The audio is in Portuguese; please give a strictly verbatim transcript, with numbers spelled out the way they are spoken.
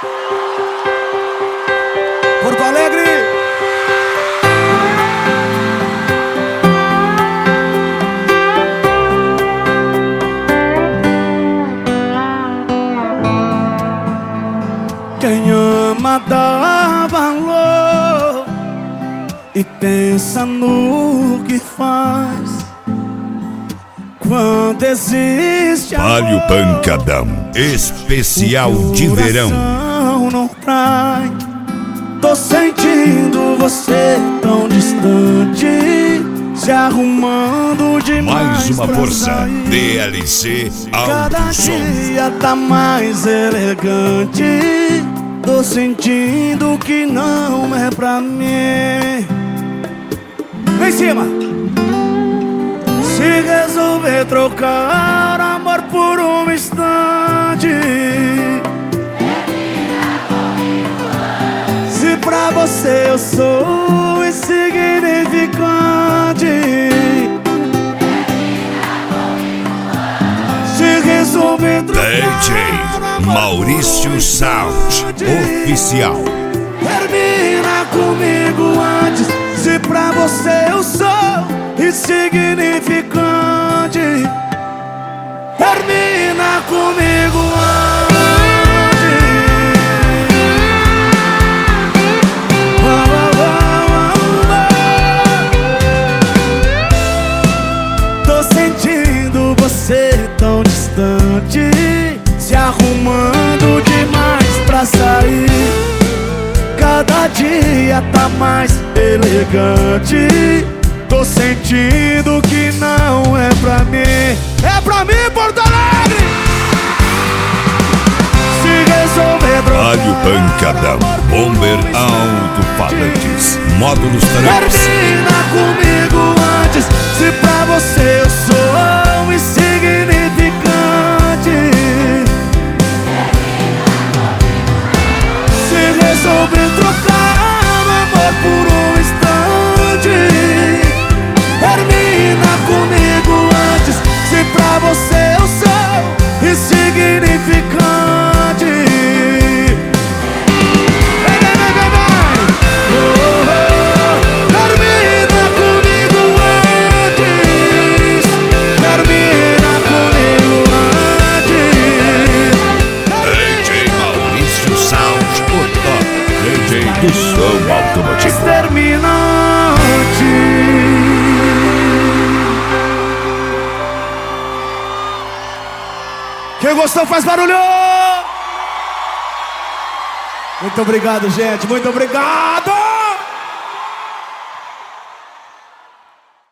Porto Alegre. Quem ama dá valor e pensa no que faz. Quando existe Palio Pancadão, especial de verão. Não trai. Tô sentindo você tão distante, se arrumando demais. Mais uma pra força, sair. D L C Cada Alto Som. dia tá mais elegante. Tô sentindo que não é pra mim. Vem em cima. Se resolver trocar amor por um instante, se pra você eu sou insignificante, se resolver trocar D J Maurício Sound Oficial. termina comigo antes. Se pra você eu sou insignificante, termina comigo antes. Tô sentindo você tão distante, se arrumando demais pra sair. Cada dia tá mais elegante. Tô sentindo que não é pra mim. É pra mim, Porto Alegre! Se resolver trocar Palio Pancadão, Bomber Alto-Falantes, módulos três. termina comigo antes. Se pra você eu sou insignificante, se resolver trocar amor por um instante, termina comigo antes. Se pra você eu sou insignificante. Vem, vem, vem, vem, vem. Oh, oh, termina comigo antes. Termina comigo antes. D J Maurício Sound, o top D J do som automotivo. Exterminante. Quem gostou faz barulho! Muito obrigado, gente. Muito obrigado!